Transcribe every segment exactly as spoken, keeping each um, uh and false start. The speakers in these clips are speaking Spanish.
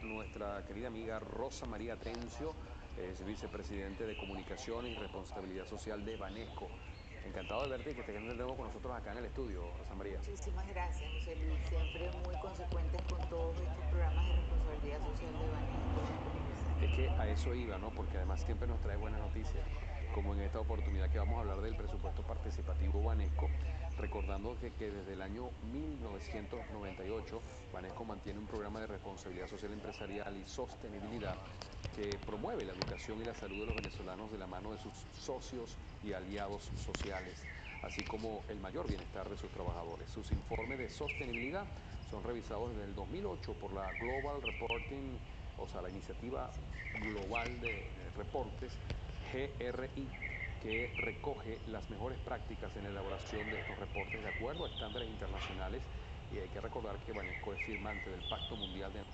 nuestra querida amiga Rosa María Tencio, es vicepresidente de Comunicaciones y Responsabilidad Social de Banesco. Encantado de verte y que estés de nuevo con nosotros acá en el estudio, Rosa María. Muchísimas gracias, José Luis. Siempre muy consecuentes con todos estos programas de responsabilidad social de Banesco en el Universal. Es que a eso iba, ¿no? Porque además siempre nos trae buenas noticias, como en esta oportunidad que vamos a hablar del presupuesto participativo Banesco, recordando que, que desde el año mil novecientos noventa y ocho Banesco mantiene un programa de responsabilidad social empresarial y sostenibilidad que promueve la educación y la salud de los venezolanos de la mano de sus socios y aliados sociales, así como el mayor bienestar de sus trabajadores. Sus informes de sostenibilidad son revisados desde el dos mil ocho por la Global Reporting, o sea, la Iniciativa Global de Reportes, G R I, que recoge las mejores prácticas en la elaboración de estos reportes de acuerdo a estándares internacionales, y hay que recordar que Banesco es firmante del Pacto Mundial de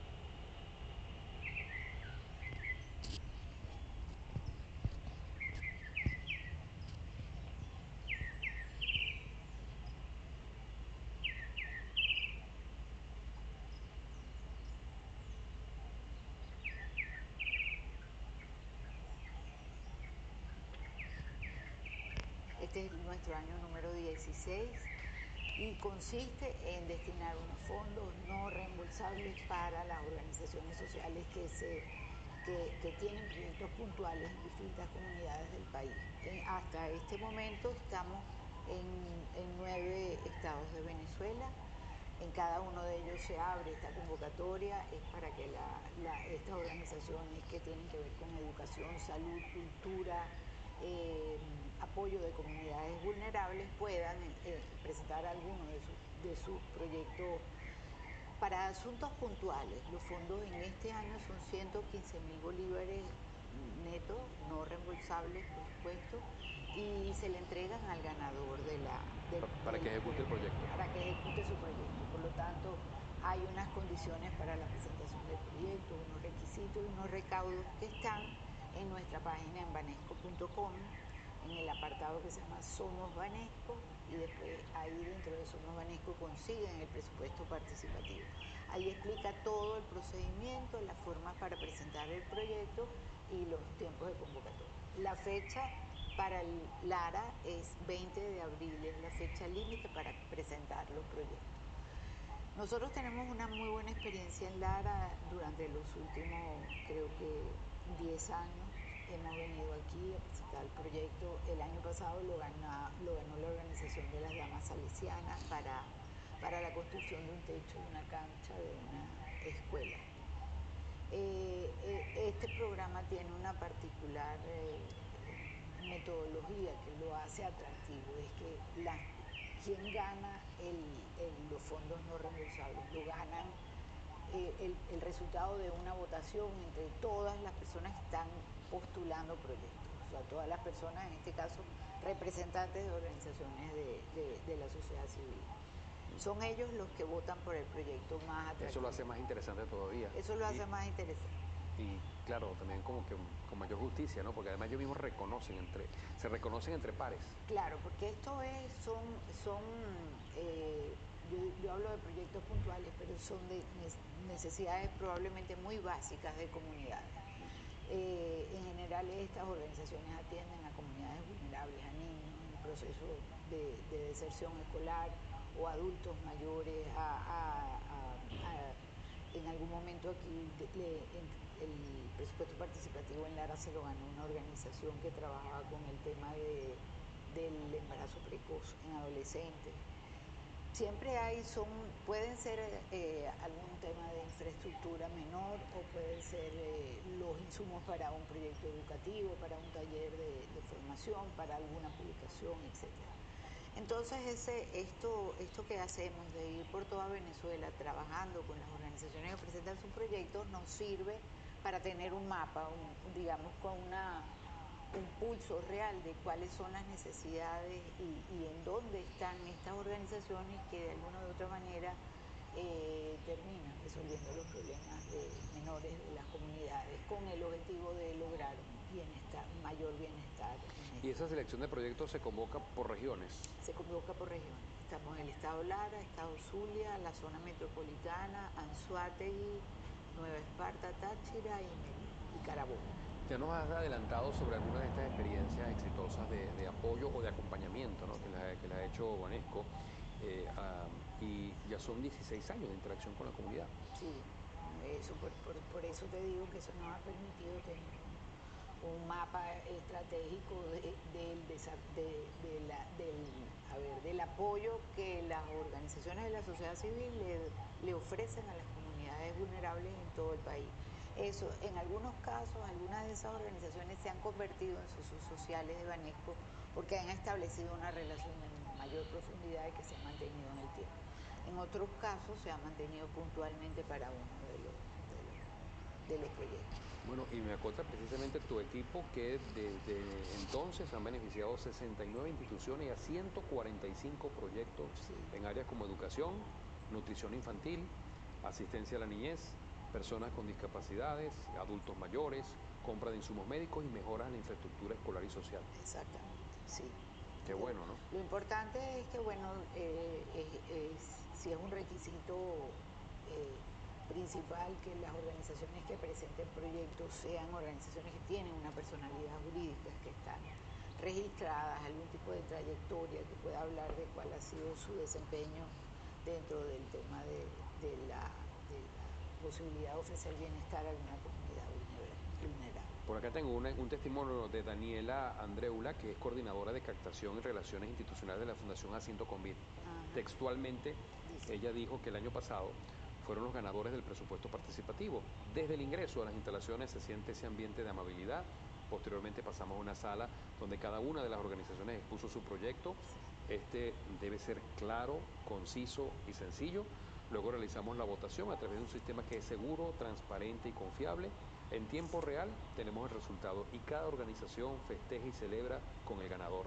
Este es nuestro año número dieciséis y consiste en destinar unos fondos no reembolsables para las organizaciones sociales que, se, que, que tienen proyectos puntuales en distintas comunidades del país. En, hasta este momento estamos en, en nueve estados de Venezuela. En cada uno de ellos se abre esta convocatoria, es para que la, la, estas organizaciones que tienen que ver con educación, salud, cultura, eh, apoyo de comunidades vulnerables puedan eh, presentar algunos de sus, de sus proyectos para asuntos puntuales. Los fondos en este año son ciento quince mil bolívares netos, no reembolsables, por supuesto, y se le entregan al ganador de la, del, para del, que ejecute el proyecto. Para que ejecute su proyecto. Por lo tanto, hay unas condiciones para la presentación del proyecto, unos requisitos y unos recaudos que están en nuestra página en banesco punto com, en el apartado que se llama Somos Banesco, y después ahí dentro de Somos Banesco consiguen el presupuesto participativo. Ahí explica todo el procedimiento, las formas para presentar el proyecto y los tiempos de convocatoria. La fecha para el Lara es veinte de abril, es la fecha límite para presentar los proyectos. Nosotros tenemos una muy buena experiencia en Lara durante los últimos, creo que diez años. Hemos venido aquí a presentar el proyecto. El año pasado lo ganó, lo ganó la Organización de las Damas Salesianas para, para la construcción de un techo de una cancha de una escuela. Eh, eh, este programa tiene una particular eh, metodología que lo hace atractivo, es que la, quien gana el, el, los fondos no reembolsables lo ganan eh, el, el resultado de una votación entre todas las personas que están postulando proyectos, o sea, todas las personas, en este caso representantes de organizaciones de, de, de la sociedad civil. Son ellos los que votan por el proyecto más atractivo. Eso lo hace más interesante todavía. Eso lo hace y, más interesante. Y claro, también como que con mayor justicia, ¿no? Porque además ellos mismos reconocen entre, se reconocen entre pares. Claro, porque esto es, son, son eh, yo, yo hablo de proyectos puntuales, pero son de necesidades probablemente muy básicas de comunidades. Eh, en general estas organizaciones atienden a comunidades vulnerables, a niños en proceso de, de deserción escolar o adultos mayores, a, a, a, a en algún momento aquí le, el presupuesto participativo en Lara se lo ganó una organización que trabajaba con el tema de, del embarazo precoz en adolescentes. Siempre hay, son, pueden ser eh, algún tema de infraestructura menor o pueden ser eh, los insumos para un proyecto educativo, para un taller de, de formación, para alguna publicación, etcétera. Entonces ese, esto, esto que hacemos de ir por toda Venezuela trabajando con las organizaciones que presentan sus proyectos nos sirve para tener un mapa, un, digamos, con una, un pulso real de cuáles son las necesidades y, y en dónde están estas organizaciones que de alguna u otra manera eh, terminan resolviendo los problemas de menores de las comunidades con el objetivo de lograr un bienestar, un mayor bienestar. En este. ¿Y esa selección de proyectos se convoca por regiones? Se convoca por regiones. Estamos en el estado Lara, estado Zulia, la zona metropolitana, Anzoátegui, Nueva Esparta, Táchira y, Mel- y Carabobo. Ya nos has adelantado sobre algunas de estas experiencias exitosas de, de apoyo o de acompañamiento, ¿no? que, las, que las ha hecho Banesco, eh, um, y ya son dieciséis años de interacción con la comunidad. Sí, eso, por, por, por eso te digo que eso nos ha permitido tener un, un mapa estratégico de, del, de, de la, del, a ver, del apoyo que las organizaciones de la sociedad civil le, le ofrecen a las comunidades vulnerables en todo el país. Eso, en algunos casos, algunas de esas organizaciones se han convertido en socios sociales de Banesco porque han establecido una relación de mayor profundidad y que se ha mantenido en el tiempo. En otros casos se ha mantenido puntualmente para uno de los, de los, de los proyectos. Bueno, y me acota precisamente tu equipo que desde entonces han beneficiado sesenta y nueve instituciones y a ciento cuarenta y cinco proyectos Sí. en áreas como educación, nutrición infantil, asistencia a la niñez, personas con discapacidades, adultos mayores, compra de insumos médicos y mejoras en la infraestructura escolar y social. Exactamente, sí. Qué bueno, ¿no? Lo importante es que, bueno, eh, es, es, si es un requisito eh, principal que las organizaciones que presenten proyectos sean organizaciones que tienen una personalidad jurídica, que están registradas, algún tipo de trayectoria que pueda hablar de cuál ha sido su desempeño dentro del tema de, de, la, de la posibilidad de ofrecer bienestar a una comunidad vulnerable. Por acá tengo una, un testimonio de Daniela Andreula, que es coordinadora de captación y relaciones institucionales de la Fundación Jacinto Convit. Ajá. Textualmente, Dice. ella dijo que el año pasado fueron los ganadores del presupuesto participativo. Desde el ingreso a las instalaciones se siente ese ambiente de amabilidad. Posteriormente pasamos a una sala donde cada una de las organizaciones expuso su proyecto. Este debe ser claro, conciso y sencillo. Luego realizamos la votación a través de un sistema que es seguro, transparente y confiable. En tiempo real tenemos el resultado y cada organización festeja y celebra con el ganador.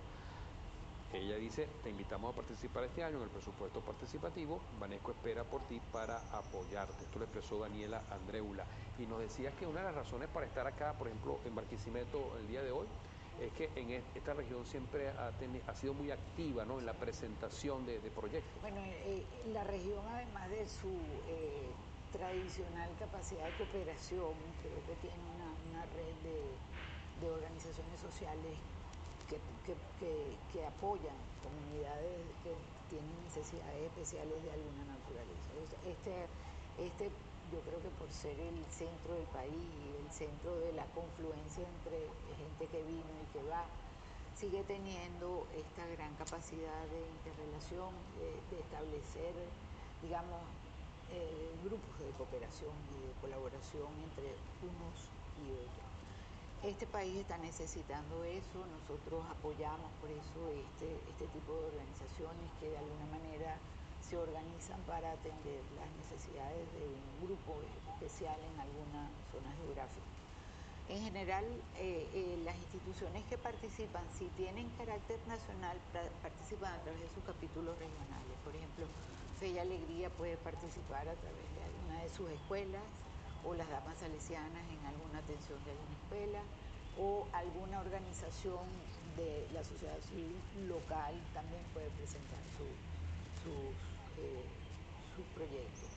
Ella dice, te invitamos a participar este año en el presupuesto participativo. Banesco espera por ti para apoyarte. Esto lo expresó Daniela Andreula. Y nos decía que una de las razones para estar acá, por ejemplo, en Barquisimeto el día de hoy, es que en esta región siempre ha, tenido, ha sido muy activa, ¿no?, en la presentación de, de proyectos. Bueno, eh, la región, además de su eh, tradicional capacidad de cooperación, creo que tiene una, una red de, de organizaciones sociales que, que, que, que apoyan comunidades que tienen necesidades especiales de alguna naturaleza. Este, este, yo creo que por ser el centro del país y el centro de la confluencia entre gente que vino y que va, sigue teniendo esta gran capacidad de interrelación, de, de establecer, digamos, eh, grupos de cooperación y de colaboración entre unos y otros. Este país está necesitando eso, nosotros apoyamos por eso este, este tipo de organizaciones que de alguna manera se organizan para atender las necesidades de un grupo especial en alguna zona geográfica. En general, eh, eh, las instituciones que participan, si tienen carácter nacional, participan a través de sus capítulos regionales. Por ejemplo, Fe y Alegría puede participar a través de alguna de sus escuelas, o las Damas Salesianas en alguna atención de alguna escuela, o alguna organización de la sociedad civil local también puede presentar su, sus, eh, sus proyectos.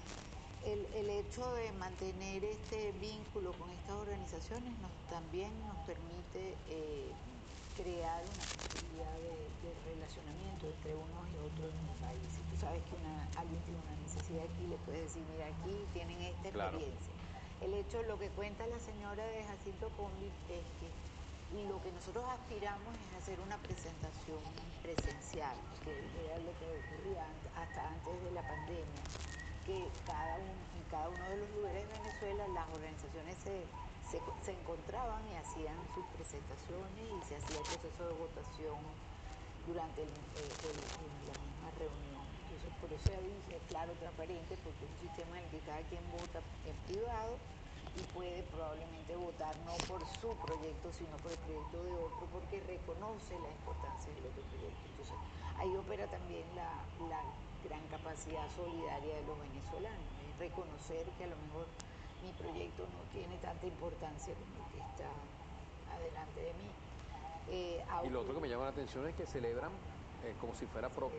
El, el hecho de mantener este vínculo con estas organizaciones nos, también nos permite eh, crear una posibilidad de, de relacionamiento entre unos y otros en el país. Si tú sabes que una, alguien tiene una necesidad aquí, le puedes decir, mira, aquí tienen esta experiencia. Claro. El hecho, lo que cuenta la señora de Jacinto Convit es que lo que nosotros aspiramos es hacer una presentación presencial, que era lo que ocurría hasta antes de la pandemia, que cada uno, en cada uno de los lugares de Venezuela las organizaciones se, se, se encontraban y hacían sus presentaciones y se hacía el proceso de votación durante el, el, el, la misma reunión. Entonces, por eso se dice claro, transparente, porque es un sistema en el que cada quien vota en privado y puede probablemente votar no por su proyecto, sino por el proyecto de otro, porque reconoce la importancia del otro proyecto. Entonces, ahí opera también la, la gran capacidad solidaria de los venezolanos, es reconocer que a lo mejor mi proyecto no tiene tanta importancia como el que está adelante de mí. Eh, y lo otro que me llama la atención es que celebran, eh, como si fuera propio,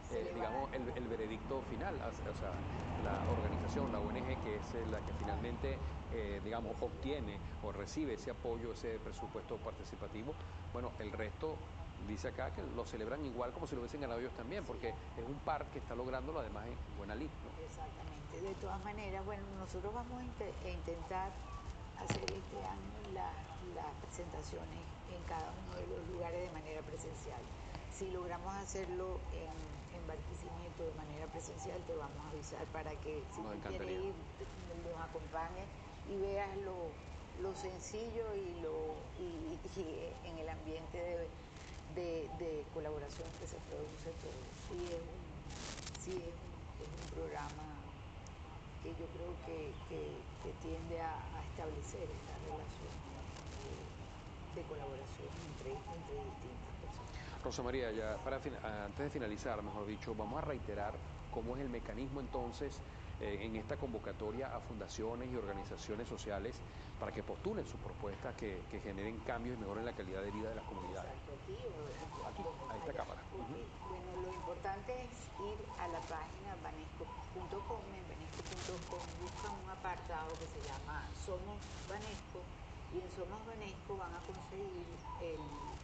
eh, digamos, el, el veredicto final, o sea, la organización, la O N G, que es la que finalmente, eh, digamos, obtiene o recibe ese apoyo, ese presupuesto participativo, bueno, el resto dice acá que lo celebran igual como si lo hubiesen ganado ellos también, porque es un par que está lográndolo además en buena lid, ¿no? Exactamente. De todas maneras, bueno, nosotros vamos a, int a intentar hacer este año la, las presentaciones en cada uno de los lugares de manera presencial. Si logramos hacerlo en, en Barquisimeto de manera presencial, te vamos a avisar para que si Nos tú quieres encantaría. ir, nos acompañes y veas lo, lo sencillo y, lo, y, y en el ambiente de, de, de colaboración que se produce todo. Sí es un, sí es un, es un programa que yo creo que, que, que tiende a, a establecer esta relación de, de colaboración entre, entre distintas personas. Rosa María, ya para antes de finalizar, mejor dicho, vamos a reiterar cómo es el mecanismo entonces eh, en esta convocatoria a fundaciones y organizaciones sociales para que postulen sus propuestas que, que generen cambios y mejoren la calidad de vida de las comunidades. Exacto, aquí o Aquí, a esta allá. cámara. Okay. Uh-huh. Bueno, lo importante es ir a la página banesco punto com, en banesco punto com buscan un apartado que se llama Somos Banesco y en Somos Banesco van a conseguir el,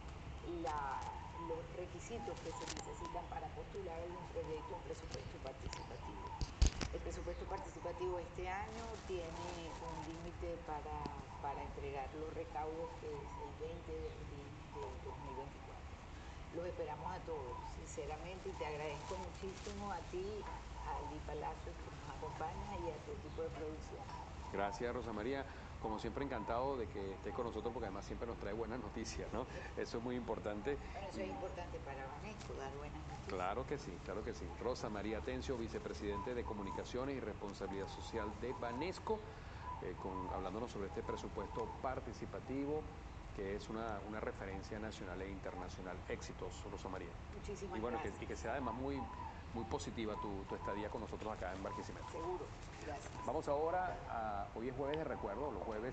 la, los requisitos que se necesitan para postular algún proyecto, un presupuesto participativo. El presupuesto participativo este año tiene un límite para, para entregar los recaudos que es el veinte de abril de dos mil veinticuatro. Los esperamos a todos, sinceramente, y te agradezco muchísimo a ti, a Ali Palacios que nos acompaña y a tu equipo de producción. Gracias, Rosa María. Como siempre, encantado de que estés con nosotros porque además siempre nos trae buenas noticias, ¿no? Eso es muy importante. Bueno, eso y... es importante para Banesco, dar buenas noticias. Claro que sí, claro que sí. Rosa María Atencio, vicepresidente de Comunicaciones y Responsabilidad Social de Banesco, eh, con, hablándonos sobre este presupuesto participativo que es una, una referencia nacional e internacional. Éxitos, Rosa María. Muchísimas y bueno, gracias. Que, y que sea además muy, muy positiva tu, tu estadía con nosotros acá en Barquisimeto. Seguro, gracias. Vamos ahora a, hoy es jueves de recuerdo, los jueves